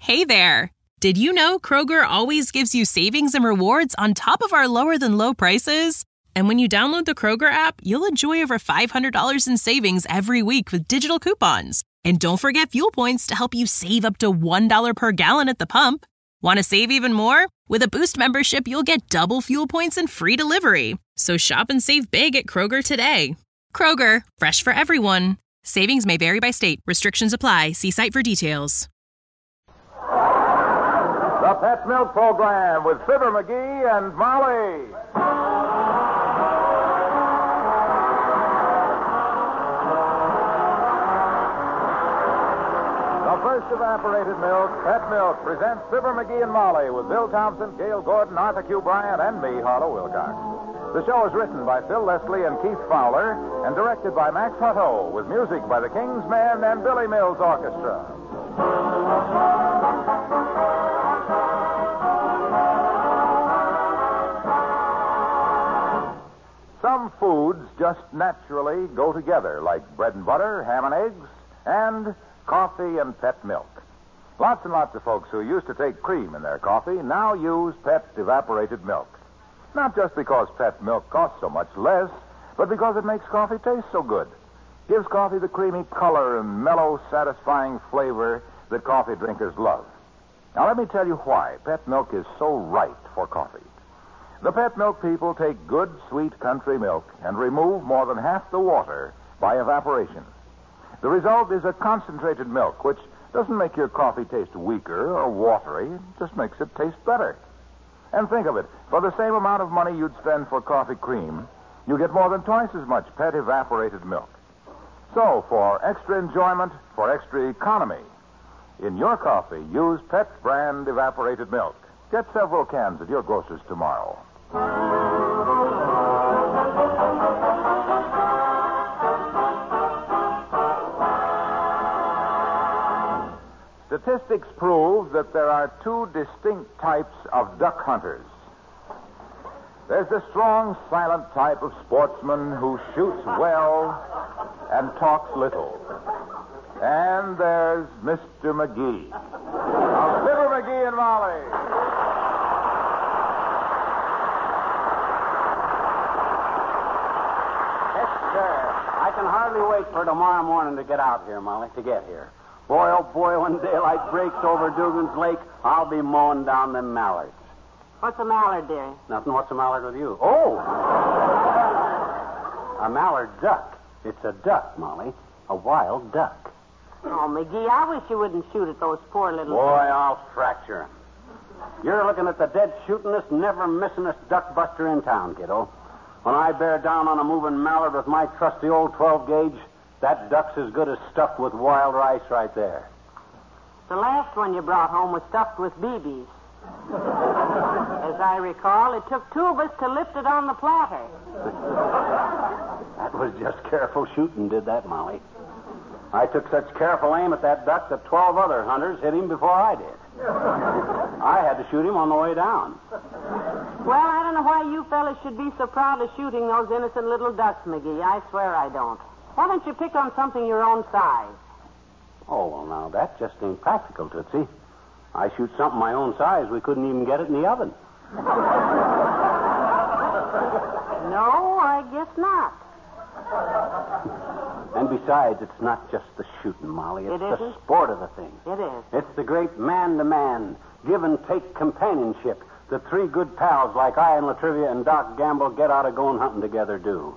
Hey there! Did you know Kroger always gives you savings and rewards on top of our lower-than-low prices? And when you download the Kroger app, you'll enjoy over $500 in savings every week with digital coupons. And don't forget fuel points to help you save up to $1 per gallon at the pump. Want to save even more? With a Boost membership, you'll get double fuel points and free delivery. So shop and save big at Kroger today. Kroger, fresh for everyone. Savings may vary by state. Restrictions apply. See site for details. The Pet Milk Program with Fibber McGee and Molly. The first evaporated milk, Pet Milk, presents Fibber McGee and Molly with Bill Thompson, Gail Gordon, Arthur Q. Bryant, and me, Harlow Wilcox. The show is written by Phil Leslie and Keith Fowler and directed by Max Hutto with music by the King's Men and Billy Mills Orchestra. Some foods just naturally go together, like bread and butter, ham and eggs, and coffee and Pet Milk. Lots and lots of folks who used to take cream in their coffee now use Pet evaporated milk. Not just because Pet Milk costs so much less, but because it makes coffee taste so good. Gives coffee the creamy color and mellow, satisfying flavor that coffee drinkers love. Now, let me tell you why Pet Milk is so right for coffee. The Pet Milk people take good, sweet country milk and remove more than half the water by evaporation. The result is a concentrated milk, which doesn't make your coffee taste weaker or watery. It just makes it taste better. And think of it. For the same amount of money you'd spend for coffee cream, you get more than twice as much Pet evaporated milk. So, for extra enjoyment, for extra economy, in your coffee, use Pet brand evaporated milk. Get several cans at your grocer's tomorrow. Statistics prove that there are two distinct types of duck hunters. There's the strong, silent type of sportsman who shoots well and talks little. And there's Mr. McGee. Now, Fibber McGee and Molly. I can hardly wait for tomorrow morning to get out here, Molly, to get here. Boy, oh boy, when daylight breaks over Dugan's Lake, I'll be mowing down them mallards. What's a mallard, dearie? Nothing. What's the mallard with you? Oh! A mallard duck. It's a duck, Molly. A wild duck. Oh, McGee, I wish you wouldn't shoot at those poor little... Boy, I'll fracture 'em. You're looking at the dead shootingest, never missingest duck buster in town, kiddo. When I bear down on a moving mallard with my trusty old 12-gauge, that duck's as good as stuffed with wild rice right there. The last one you brought home was stuffed with BBs. As I recall, it took two of us to lift it on the platter. That was just careful shooting, did that, Molly. I took such careful aim at that duck that 12 other hunters hit him before I did. I had to shoot him on the way down. Well, I don't know why you fellas should be so proud of shooting those innocent little ducks, McGee. I swear I don't. Why don't you pick on something your own size? Oh, well, now, that just ain't practical, Tootsie. I shoot something my own size, we couldn't even get it in the oven. No, I guess not. And besides, it's not just the shooting, Molly. It's the sport of the thing. It is. It's the great man-to-man, give-and-take companionship that three good pals like I and Latrivia and Doc Gamble get out of going hunting together do.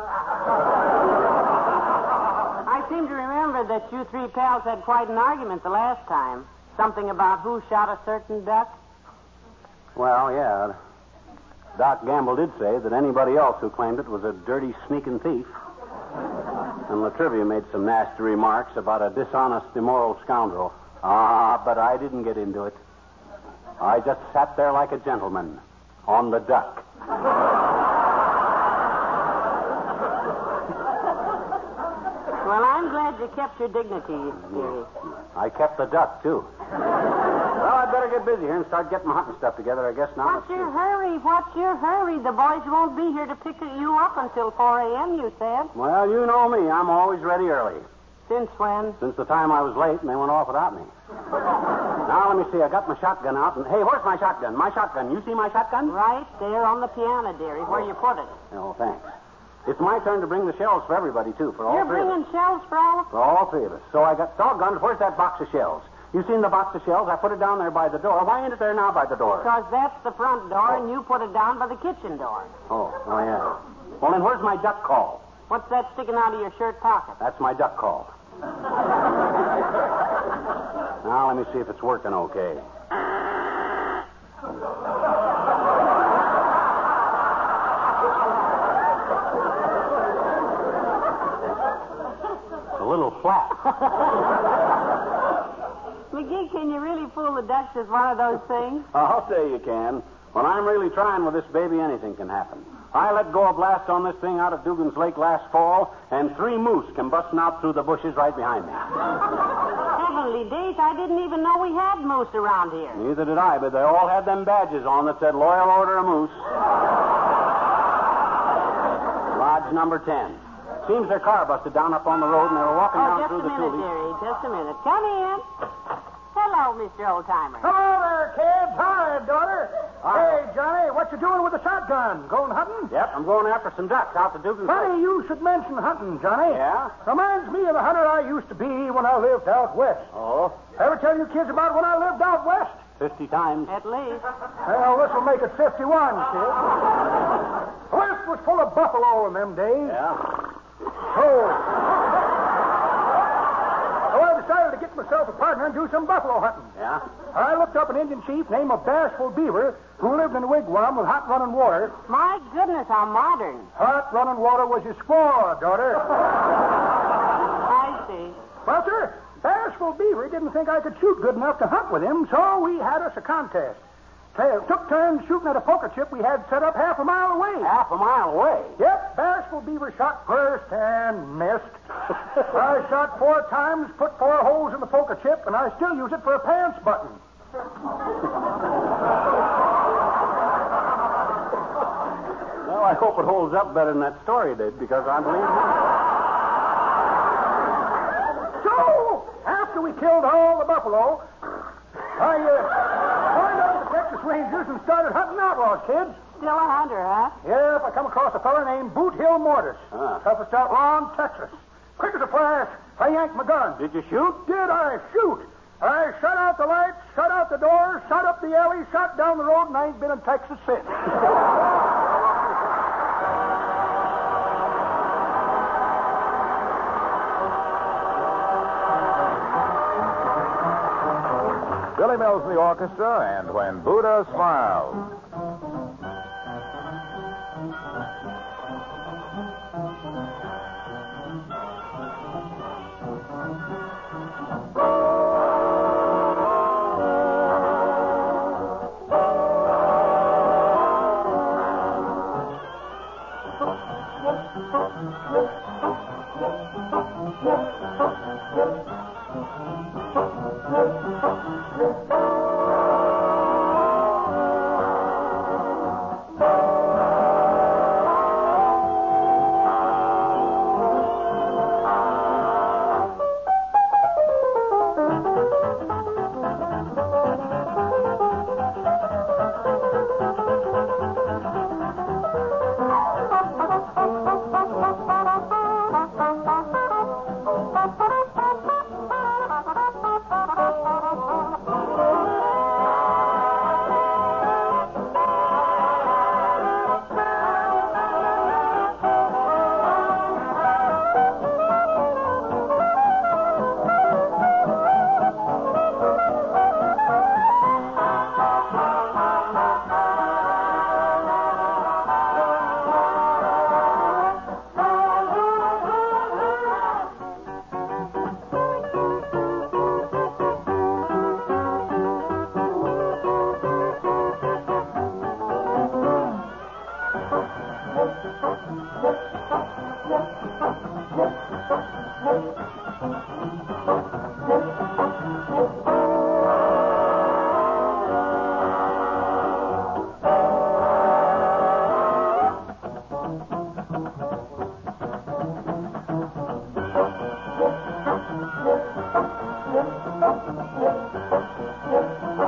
I seem to remember that you three pals had quite an argument the last time. Something about who shot a certain duck? Well, yeah. Doc Gamble did say that anybody else who claimed it was a dirty, sneaking thief. And Latrivia made some nasty remarks about a dishonest, immoral scoundrel. But I didn't get into it. I just sat there like a gentleman on the duck. Well, I'm glad you kept your dignity, dearie. I kept the duck, too. Well, I'd better get busy here and start getting my hunting stuff together, I guess, now. What's your hurry? What's your hurry? The boys won't be here to pick you up until 4 a.m., you said. Well, you know me. I'm always ready early. Since when? Since the time I was late and they went off without me. Now, let me see. I got my shotgun out. And hey, where's my shotgun? My shotgun. You see my shotgun? Right there on the piano, dearie, where you put it. Oh, thanks. It's my turn to bring the shells for everybody, too, for all You're three of us. bringing shells for all of us? For all three of us. So I got doggone. Where's that box of shells? You seen the box of shells? I put it down there by the door. Why ain't it there now by the door? Because that's the front door, and you put it down by the kitchen door. Oh, yeah. Well, then where's my duck call? What's that sticking out of your shirt pocket? That's my duck call. Now, let me see if it's working okay. It's a little flat. McGee, can you really fool the ducks with one of those things? I'll say you can. When I'm really trying with this baby, anything can happen. I let go a blast on this thing out of Dugan's Lake last fall, and 3 moose come busting out through the bushes right behind me. Heavenly days, I didn't even know we had moose around here. Neither did I, but they all had them badges on that said Loyal Order of Moose. Lodge number 10. Seems their car busted down up on the road, and they were walking down through the tulips. Just a minute. Come in. Hello, Mr. Oldtimer. Hello there, kids. Hi, daughter. Hey, Johnny, what you doing with the shotgun? Going hunting? Yep, I'm going after some ducks out to Dugan's Lake. Funny you should mention hunting, Johnny. Yeah? Reminds me of the hunter I used to be when I lived out west. Oh, Ever tell you kids about when I lived out west? 50 times. At least. Well, this will make it 51, kid. The west was full of buffalo in them days. Yeah? So I decided to get myself a partner and do some buffalo hunting. Yeah? I looked up an Indian chief named Bashful Beaver who lived in a wigwam with hot running water. My goodness, how modern. Hot running water was his squaw, daughter. I see. Well, sir, Bashful Beaver didn't think I could shoot good enough to hunt with him, so we had us a contest. Took turns shooting at a poker chip we had set up half a mile away. Half a mile away? Yep, Bashful Beaver shot first and missed. I shot 4 times, put 4 holes in the poker chip, and I still use it for a pants button. Well, I hope it holds up better than that story did, because I believe So, after we killed all the buffalo, I joined up with the Texas Rangers and started hunting outlaws, kids. Still a hunter, huh? Yep, I come across a fella named Boot Hill Mortis. Ah. Toughest outlaw in Texas. Quick as a flash, I yanked my gun. Did you shoot? Did I shoot? I shut out the lights, shut out the doors, shut up the alley, shot down the road, and I ain't been in Texas since. Billy Mills in the orchestra, and When Buddha Smiles.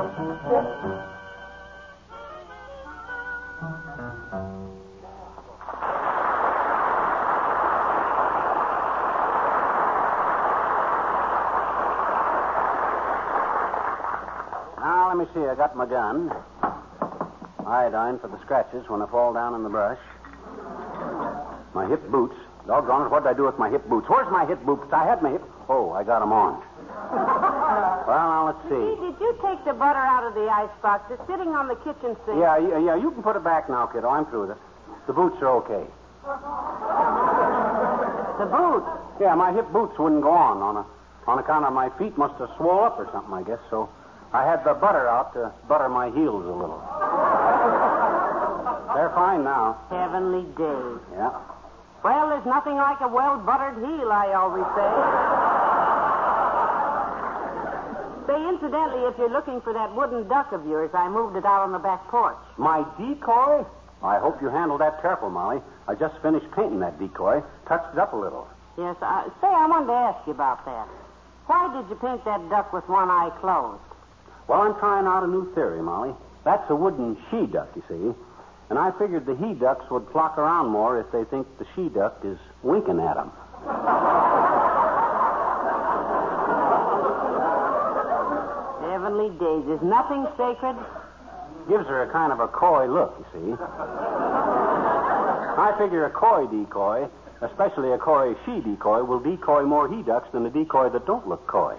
Now, let me see. I got my gun. Iodine for the scratches when I fall down in the brush. My hip boots. Doggone it, what did I do with my hip boots? Where's my hip boots? I had my hip... Oh, I got them on. Well, now, let's see. Did you take the butter out of the icebox? It's sitting on the kitchen sink. Yeah, you can put it back now, kiddo. I'm through with it. The boots are okay. The boots? Yeah, my hip boots wouldn't go on account of my feet must have swole up or something, I guess, so I had the butter out to butter my heels a little. They're fine now. Heavenly days. Yeah. Well, there's nothing like a well-buttered heel, I always say. Say, incidentally, if you're looking for that wooden duck of yours, I moved it out on the back porch. My decoy? I hope you handled that careful, Molly. I just finished painting that decoy. Touched it up a little. Yes, say, I wanted to ask you about that. Why did you paint that duck with one eye closed? Well, I'm trying out a new theory, Molly. That's a wooden she-duck, you see. And I figured the he-ducks would flock around more if they think the she-duck is winking at them. Heavenly days. Is nothing sacred? Gives her a kind of a coy look, you see. I figure a coy decoy, especially a coy she-decoy, will decoy more he-ducks than a decoy that don't look coy.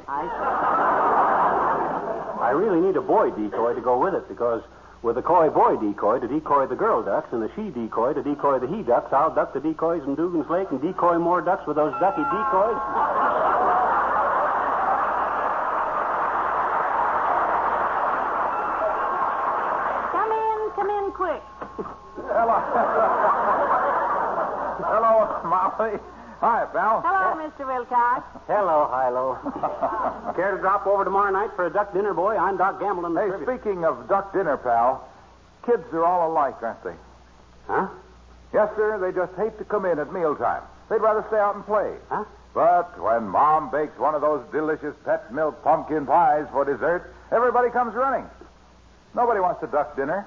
I really need a boy decoy to go with it, because with a coy boy decoy to decoy the girl ducks and a she decoy to decoy the he ducks, I'll duck the decoys in Dugan's Lake and decoy more ducks with those ducky decoys. Come in quick. Hello, Molly. Hi, pal. Hello, Mr. Wilcox. Hello, Hilo. Care to drop over tomorrow night for a duck dinner, boy? I'm Doc Gamble in the Hey, trivia. speaking of duck dinner, pal, kids are all alike, aren't they? Huh? Yes, sir. They just hate to come in at mealtime. They'd rather stay out and play. Huh? But when Mom bakes one of those delicious pet milk pumpkin pies for dessert, everybody comes running. Nobody wants to duck dinner.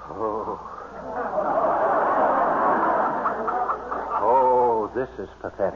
Oh, this is pathetic.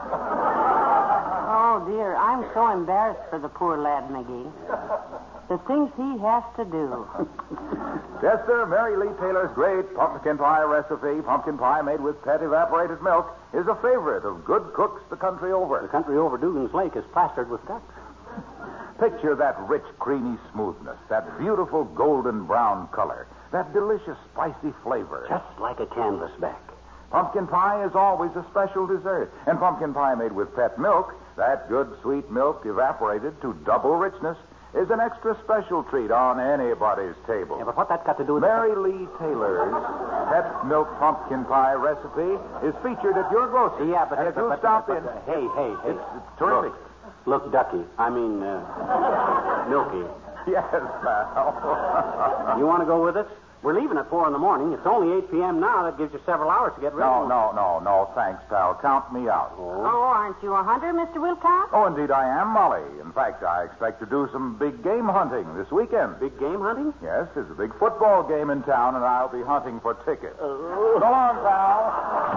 Oh, dear. I'm so embarrassed for the poor lad, McGee. The things he has to do. Yes, sir. Mary Lee Taylor's great pumpkin pie recipe, pumpkin pie made with pet evaporated milk, is a favorite of good cooks the country over. The country over Dugan's Lake is plastered with ducks. Picture that rich, creamy smoothness, that beautiful golden brown color, that delicious spicy flavor. Just like a canvas back. Pumpkin pie is always a special dessert. And pumpkin pie made with pet milk, that good sweet milk evaporated to double richness, is an extra special treat on anybody's table. Yeah, but what that's got to do with... Mary Lee Taylor's pet milk pumpkin pie recipe is featured at your grocery. Yeah, but... if you stop in... Hey. It's terrific. Look, Ducky. Milky. Yes, pal. You want to go with us? We're leaving at 4 a.m. It's only 8 p.m. now. That gives you several hours to get ready. No. Thanks, pal. Count me out. Oh, aren't you a hunter, Mr. Wilcox? Oh, indeed I am, Molly. In fact, I expect to do some big game hunting this weekend. Big game hunting? Yes, there's a big football game in town, and I'll be hunting for tickets. So long, pal.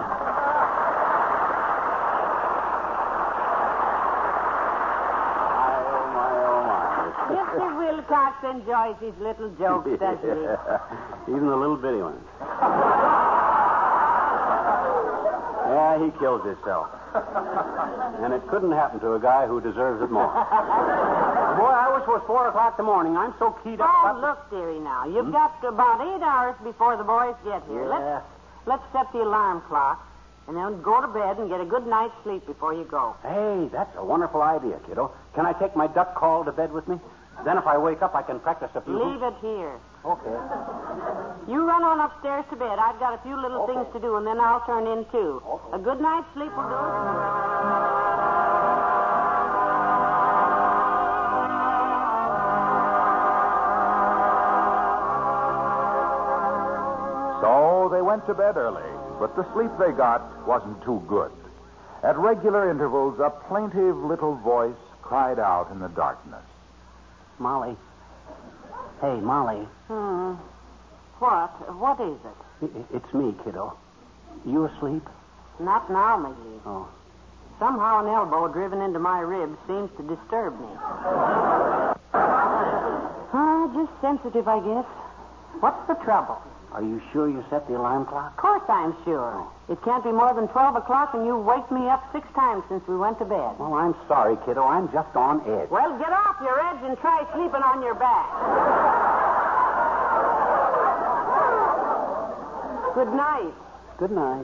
Mr. Wilcox enjoys his little jokes, doesn't he? Even the little bitty ones. Yeah, he kills himself. And it couldn't happen to a guy who deserves it more. Boy, I wish it was 4 o'clock in the morning. I'm so keyed up. Oh, look, dearie, now. You've got about 8 hours before the boys get here. Yeah. Let's set the alarm clock, and then go to bed and get a good night's sleep before you go. Hey, that's a wonderful idea, kiddo. Can I take my duck call to bed with me? Then if I wake up, I can practice a few... Leave it here. Okay. You run on upstairs to bed. I've got a few little things to do, and then I'll turn in, too. Okay. A good night's sleep will do it. So they went to bed early, but the sleep they got wasn't too good. At regular intervals, a plaintive little voice cried out in the darkness. Molly. Hey, Molly. What? What is it? It's me, kiddo. You asleep? Not now, McGee. Oh. Somehow an elbow driven into my ribs seems to disturb me. Just sensitive, I guess. What's the trouble? Are you sure you set the alarm clock? Of course I'm sure. It can't be more than 12 o'clock, and you've waked me up 6 times since we went to bed. Well, I'm sorry, kiddo. I'm just on edge. Well, get off your edge and try sleeping on your back. Good night. Good night.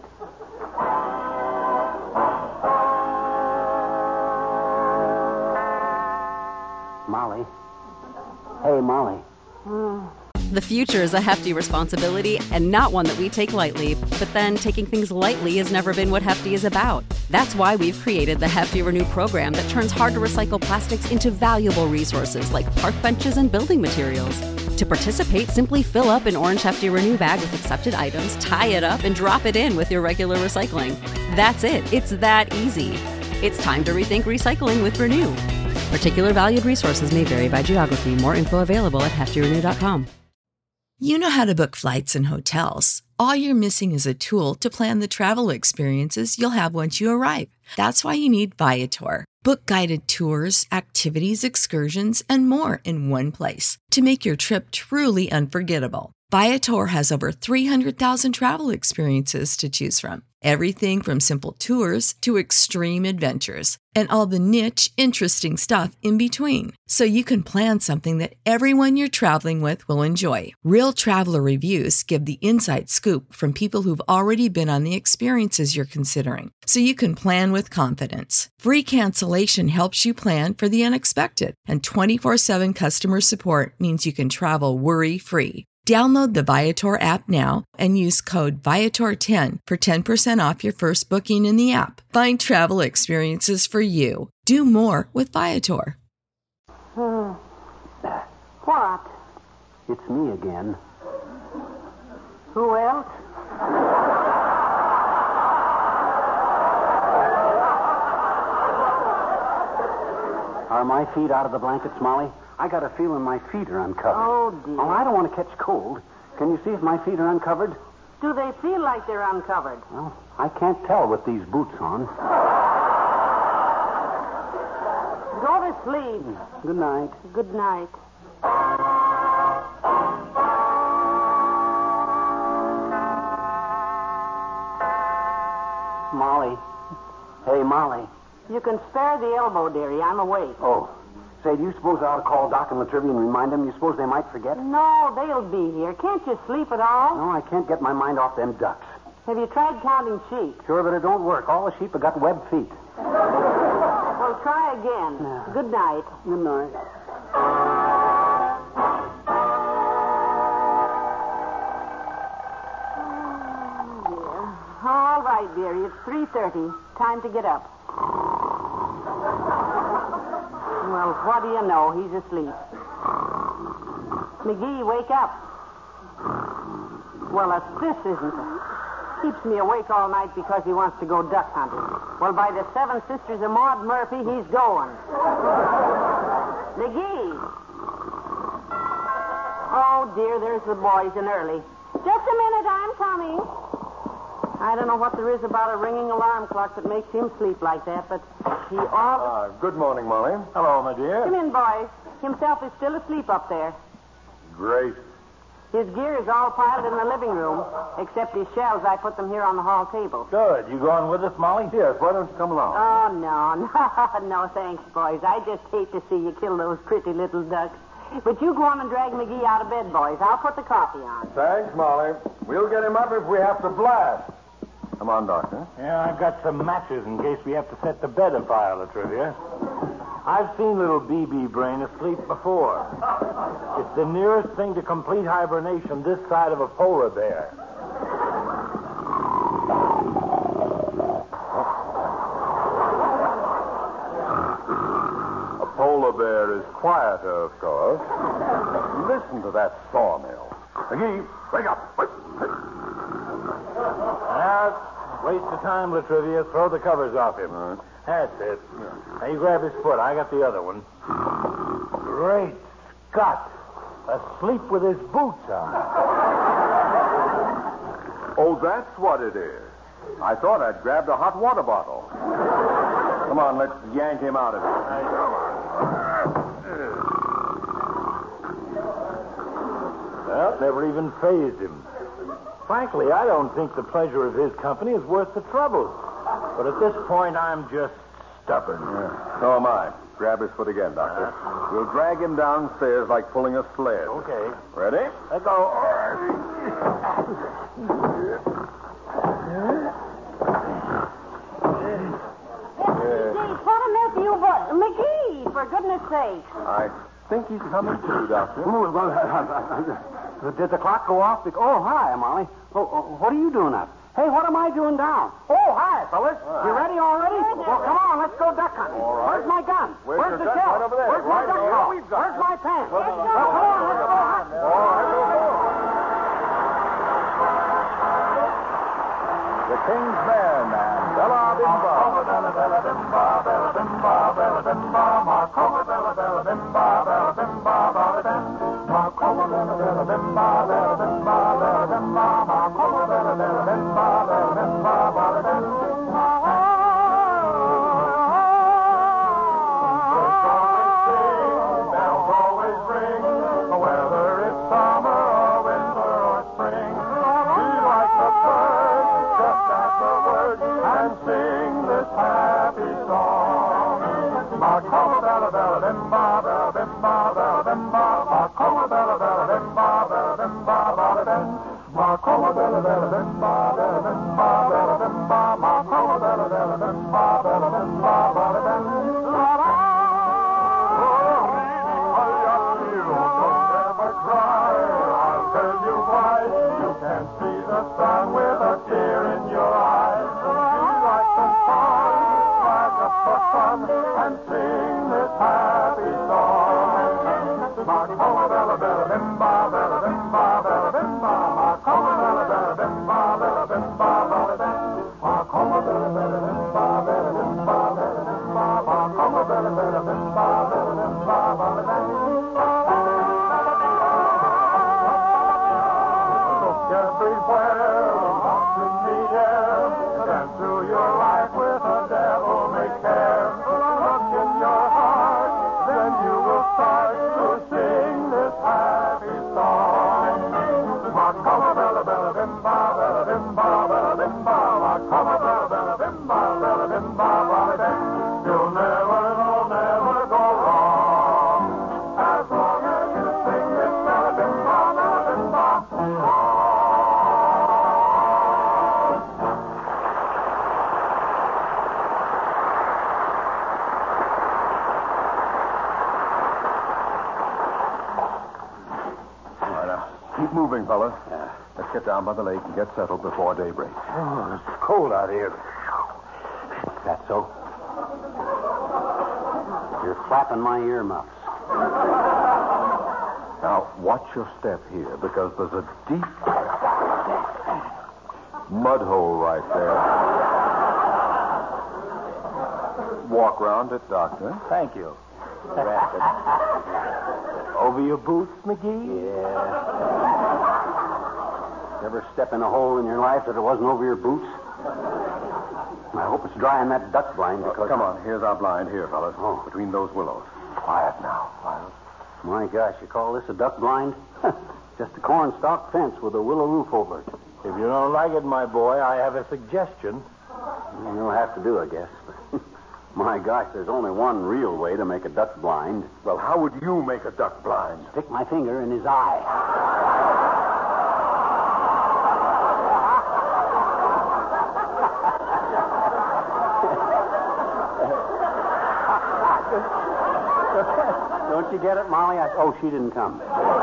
Molly. Hey, Molly. The future is a hefty responsibility and not one that we take lightly. But then taking things lightly has never been what Hefty is about. That's why we've created the Hefty Renew program that turns hard-to-recycle plastics into valuable resources like park benches and building materials. To participate, simply fill up an orange Hefty Renew bag with accepted items, tie it up, and drop it in with your regular recycling. That's it. It's that easy. It's time to rethink recycling with Renew. Particular valued resources may vary by geography. More info available at heftyrenew.com. You know how to book flights and hotels. All you're missing is a tool to plan the travel experiences you'll have once you arrive. That's why you need Viator. Book guided tours, activities, excursions, and more in one place to make your trip truly unforgettable. Viator has over 300,000 travel experiences to choose from. Everything from simple tours to extreme adventures and all the niche, interesting stuff in between. So you can plan something that everyone you're traveling with will enjoy. Real traveler reviews give the inside scoop from people who've already been on the experiences you're considering. So you can plan with confidence. Free cancellation helps you plan for the unexpected. And 24/7 customer support means you can travel worry-free. Download the Viator app now and use code Viator10 for 10% off your first booking in the app. Find travel experiences for you. Do more with Viator. What? It's me again. Who else? Are my feet out of the blankets, Molly? I got a feeling my feet are uncovered. Oh, dear. Oh, I don't want to catch cold. Can you see if my feet are uncovered? Do they feel like they're uncovered? Well, I can't tell with these boots on. Go to sleep. Good night. Good night. Molly. Hey, Molly. You can spare the elbow, dearie. I'm awake. Oh. Say, do you suppose I ought to call Doc and Latrivia and remind them? You suppose they might forget? No, they'll be here. Can't you sleep at all? No, I can't get my mind off them ducks. Have you tried counting sheep? Sure, but it don't work. All the sheep have got webbed feet. Well, try again. No. Good night. Good night. All right, dearie. It's 3:30. Time to get up. Well, what do you know? He's asleep. McGee, wake up. Well, if this isn't it. Keeps me awake all night because he wants to go duck hunting. Well, by the Seven Sisters of Maud Murphy, he's going. McGee. Oh, dear, there's the boys in early. Just a minute, I'm coming. I don't know what there is about a ringing alarm clock that makes him sleep like that, but he always... Good morning, Molly. Hello, my dear. Come in, boys. Himself is still asleep up there. Great. His gear is all piled in the living room, except his shells. I put them here on the hall table. Good. You going with us, Molly? Yes. Why don't you come along? Oh, no. No, thanks, boys. I just hate to see you kill those pretty little ducks. But you go on and drag McGee out of bed, boys. I'll put the coffee on. Thanks, Molly. We'll get him up if we have to blast. Come on, Doctor. Yeah, I've got some matches in case we have to set the bed afire, Latrivia. I've seen little BB Brain asleep before. It's the nearest thing to complete hibernation this side of a polar bear. A polar bear is quieter, of course. Listen to that sawmill. McGee, wake up. Waste of time, Latrivia. Throw the covers off him. That's it. Now you grab his foot. I got the other one. Great Scott. Asleep with his boots on. Oh, that's what it is. I thought I'd grabbed a hot water bottle. Come on, let's yank him out of here. Well, never even fazed him. Frankly, I don't think the pleasure of his company is worth the trouble. But at this point, I'm just stubborn. Yeah, so am I. Grab his foot again, Doctor. We'll drag him downstairs like pulling a sled. Okay. Ready? Let go. What on earth are you... McGee, for goodness sake. I think he's coming to, Doctor. Did the clock go off? Oh, hi, Molly. Oh, what are you doing up? Hey, what am I doing down? Oh, hi, fellas. You ready already? Well, come on, let's go duck hunting. All right. Where's my gun? Where's the your gun? shell? Right over there. Where's my Right duck over call? there. Where's my pants? Let's go. Well, come on, let's go hunting. All right, we'll go. The King's Men and Bella Bimba. Bella Bella Bimba, Bella Bimba, Bella Bimba, Marcoma, Bella Bella Bimba, Bella Bimba, Bella Bimba, Marcoma, Bella Bella Bimba, Bella Bimba, Bella Bimba, Marcoma, Bella Bella Bimba, Bella Bimba, Bella Bimba. Bells always ring, whether it's summer or winter or spring. We like the birds, just at the word, and sing this happy song. Marcoma, Bella Bella Bimba, Bella Bimba, Bella Bimba, Marcoma, Bella Bella Bimba, Bella Bimba, Bella Bimba, Marcoma, Bella Bella Bimba, Bella Bimba, Bella Bimba, Marcoma, Bella Bella Bimba, Bella Bimba, Bella Bimba. And sing this happy song. Marcoma, Bella Bella Bimba, Bella Bimba, Bella Bimba, Marcoma, Bella Bella Bimba, Bella Bimba, Bella Bimba, Marcoma, Bella Bella Bimba, Bella Bimba, Bella Bimba, Marcoma, Bella Bella Bimba, Bella Bimba, Bella Bimba. Look everywhere, lost in the air, dance through your life with a devil may care. Look in your heart, then you will start to sing this happy song. Marcoma, Bella Bella Bimba, Bella Bimba, Bella Bimba, Marcoma, Bella Bella Bimba, Bella Bimba, Bella Bimba. You'll never go wrong as long as you sing this Bella Bimba, Bella Bimba song. Keep moving, fellas. Let's get down by the lake and get settled before daybreak. Oh, it's cold out here. That's so. You're flapping my earmuffs. Now, watch your step here, because there's a deep mud hole right there. Walk round it, Doctor. Thank you. Over your boots, McGee? Yeah. Ever step in a hole in your life that it wasn't over your boots? I hope it's dry in that duck blind because... Come on, here's our blind here, fellas. Oh. Between those willows. Quiet now. My gosh, you call this a duck blind? Just a cornstalk fence with a willow roof over it. If you don't like it, my boy, I have a suggestion. You'll have to do, I guess. My gosh, there's only one real way to make a duck blind. Well, how would you make a duck blind? Stick my finger in his eye. Don't you get it, Molly? Oh, she didn't come.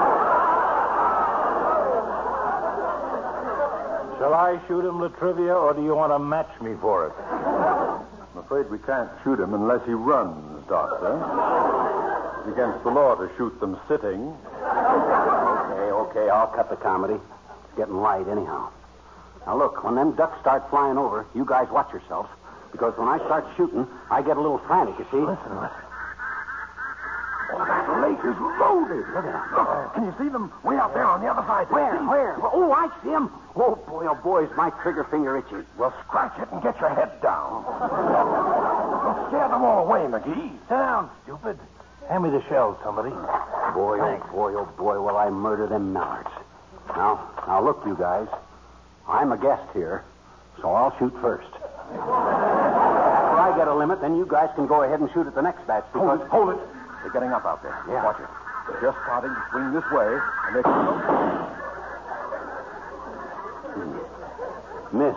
Shall I shoot him, Latrivia, or do you want to match me for it? I'm afraid we can't shoot him unless he runs, Doctor. It's against the law to shoot them sitting. Okay, I'll cut the comedy. It's getting light anyhow. Now, look, when them ducks start flying over, you guys watch yourselves, because when I start shooting, I get a little frantic, you see? Listen. Oh, that lake is loaded. Look at them. Look, can you see them way out there on the other side? Where? Oh, I see him. Oh, boy, is my trigger finger itchy. Well, scratch it and get your head down. Don't scare them all away, McGee. Sit down, stupid. Hand me the shells, somebody. Boy, oh boy, will I murder them mallards. Now, look, you guys. I'm a guest here, so I'll shoot first. After I get a limit, then you guys can go ahead and shoot at the next batch, because... Hold it. They're getting up out there. Yeah. Watch it. They're just starting to swing this way, and they can Missed.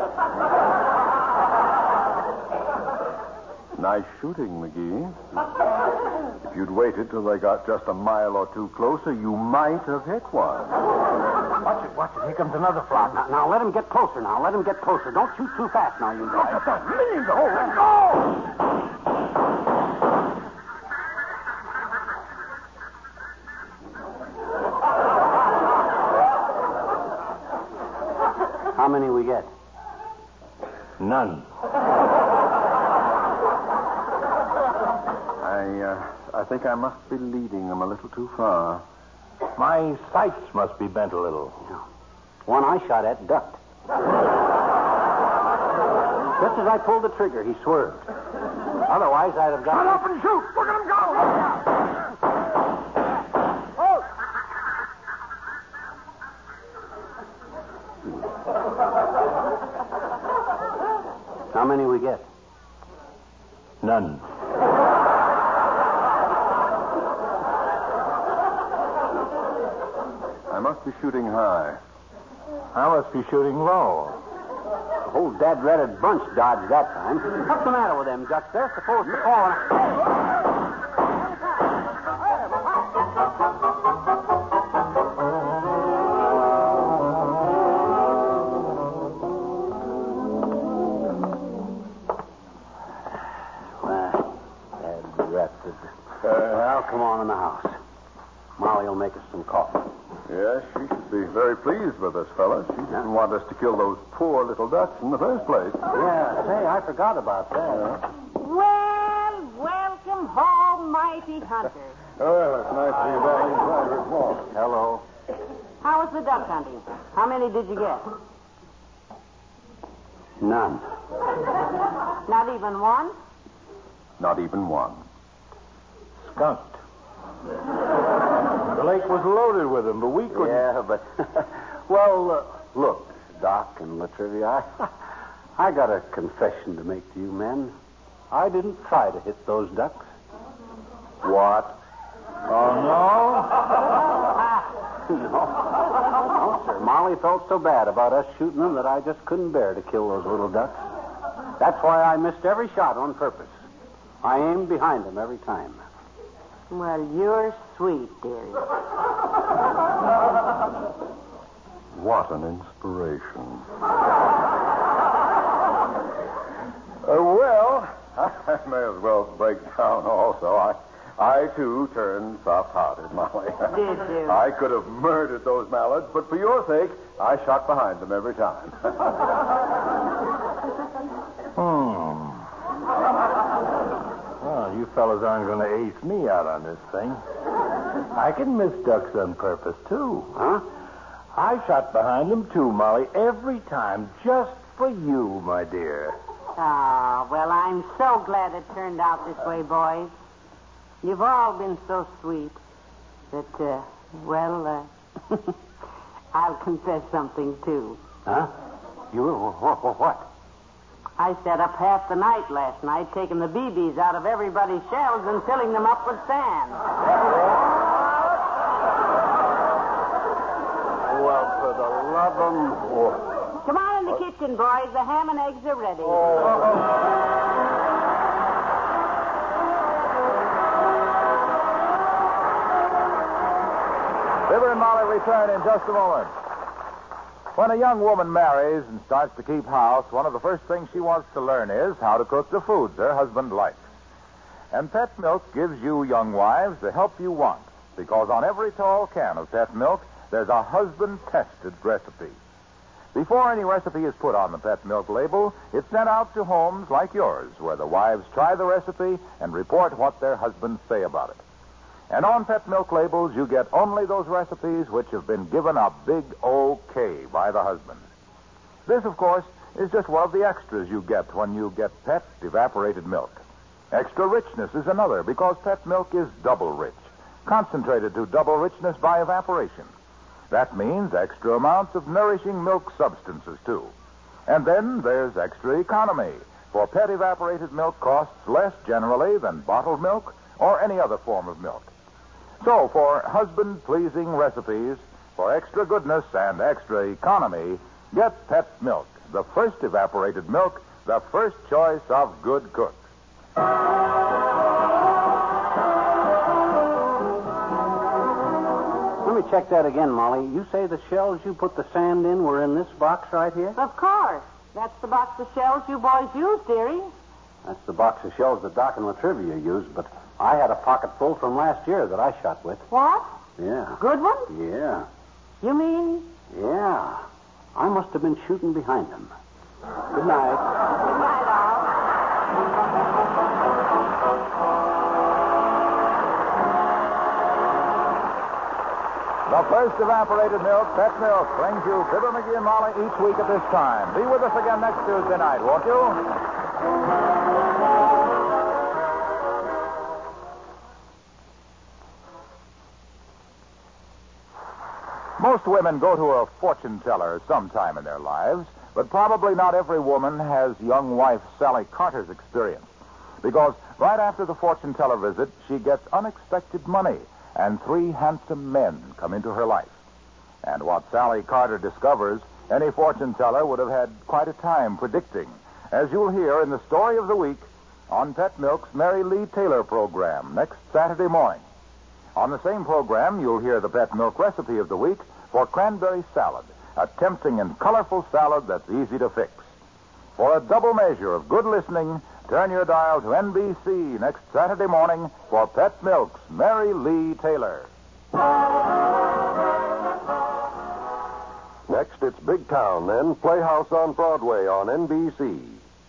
Nice shooting, McGee. If you'd waited till they got just a mile or two closer, you might have hit one. Watch it. Here comes another flock. Now, let him get closer now. Let him get closer. Don't shoot too fast now, you guys. Look at that million to hold. Let go! How many we get? None. I think I must be leading them a little too far. My sights must be bent a little. One I shot at ducked. Just as I pulled the trigger, he swerved. Otherwise, I'd have got... Shut up and shoot! Look at him go! How many we get? None. I must be shooting high. I must be shooting low. The whole dad-ratted bunch dodged that time. What's the matter with them ducks? They're supposed to fall. Well, come on in the house. Molly will make us some coffee. Yes, she should be very pleased with us, fellas. She didn't want us to kill those poor little ducks in the first place. Yeah, say, I forgot about that. Well, welcome home, mighty hunter. Oh, it's nice to be back inside her swamp. Hello. How was the duck hunting? How many did you get? None. Not even one? Not even one. Skunked. The lake was loaded with them, but we couldn't... Yeah, but... well, look, Doc and Latrivia, I got a confession to make to you men. I didn't try to hit those ducks. What? Oh, no? No, sir. Molly felt so bad about us shooting them that I just couldn't bear to kill those little ducks. That's why I missed every shot on purpose. I aimed behind them every time. Well, you're sweet, dearie. What an inspiration. Well, I may as well break down also. I too, turned soft-hearted, Molly. Did you? I could have murdered those mallards, but for your sake, I shot behind them every time. Well, you fellas aren't going to ace me out on this thing. I can miss ducks on purpose, too. Huh? I shot behind them, too, Molly, every time, just for you, my dear. Ah, well, I'm so glad it turned out this way, boys. You've all been so sweet that, I'll confess something, too. Huh? You will? What? I sat up half the night last night taking the BBs out of everybody's shells and filling them up with sand. Well, for the love of... Come on in the kitchen, boys. The ham and eggs are ready. Fibber and Molly return in just a moment. When a young woman marries and starts to keep house, one of the first things she wants to learn is how to cook the foods her husband likes. And Pet Milk gives you young wives the help you want, because on every tall can of Pet Milk, there's a husband-tested recipe. Before any recipe is put on the Pet Milk label, it's sent out to homes like yours, where the wives try the recipe and report what their husbands say about it. And on pet milk labels, you get only those recipes which have been given a big OK by the husband. This, of course, is just one of the extras you get when you get pet evaporated milk. Extra richness is another, because pet milk is double rich, concentrated to double richness by evaporation. That means extra amounts of nourishing milk substances, too. And then there's extra economy, for pet evaporated milk costs less generally than bottled milk or any other form of milk. So, for husband-pleasing recipes, for extra goodness and extra economy, get Pet Milk, the first evaporated milk, the first choice of good cooks. Let me check that again, Molly. You say the shells you put the sand in were in this box right here? Of course. That's the box of shells you boys used, dearie. That's the box of shells that Doc and Latrivia used, but I had a pocket full from last year that I shot with. What? Yeah. Good ones? Yeah. You mean? Yeah. I must have been shooting behind them. Good night. Good night, all. The first evaporated milk, Pet Milk, brings you Fibber, McGee, and Molly each week at this time. Be with us again next Tuesday night, won't you? Most women go to a fortune teller sometime in their lives, but probably not every woman has young wife Sally Carter's experience. Because right after the fortune teller visit, she gets unexpected money, and 3 handsome men come into her life. And what Sally Carter discovers, any fortune teller would have had quite a time predicting, as you'll hear in the story of the week on Pet Milk's Mary Lee Taylor program next Saturday morning. On the same program, you'll hear the Pet Milk recipe of the week for cranberry salad, a tempting and colorful salad that's easy to fix. For a double measure of good listening, turn your dial to NBC next Saturday morning for Pet Milk's Mary Lee Taylor. Next, it's Big Town, then Playhouse on Broadway on NBC.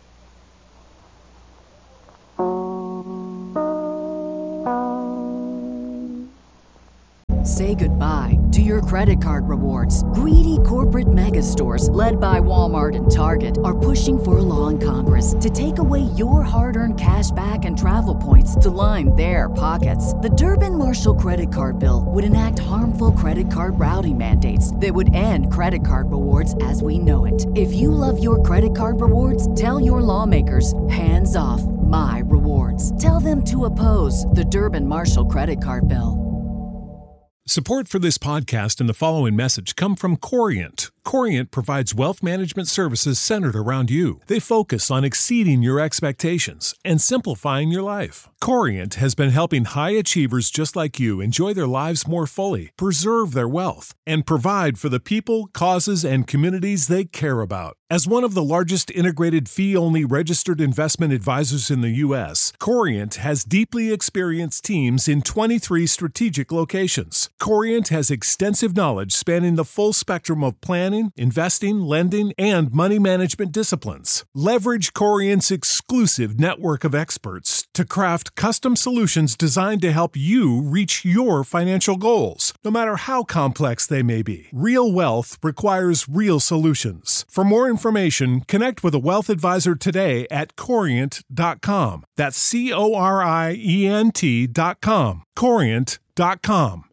Say goodbye to your credit card rewards. Greedy corporate mega stores, led by Walmart and Target, are pushing for a law in Congress to take away your hard-earned cash back and travel points to line their pockets. The Durbin-Marshall credit card bill would enact harmful credit card routing mandates that would end credit card rewards as we know it. If you love your credit card rewards, tell your lawmakers, hands off my rewards. Tell them to oppose the Durbin-Marshall credit card bill. Support for this podcast and the following message come from Corient. Corient provides wealth management services centered around you. They focus on exceeding your expectations and simplifying your life. Corient has been helping high achievers just like you enjoy their lives more fully, preserve their wealth, and provide for the people, causes, and communities they care about. As one of the largest integrated fee-only registered investment advisors in the U.S., Corient has deeply experienced teams in 23 strategic locations. Corient has extensive knowledge spanning the full spectrum of planning, investing, lending, and money management disciplines. Leverage Corient's exclusive network of experts to craft custom solutions designed to help you reach your financial goals, no matter how complex they may be. Real wealth requires real solutions. For more information, connect with a wealth advisor today at Corient.com. That's Corient.com. Corient.com.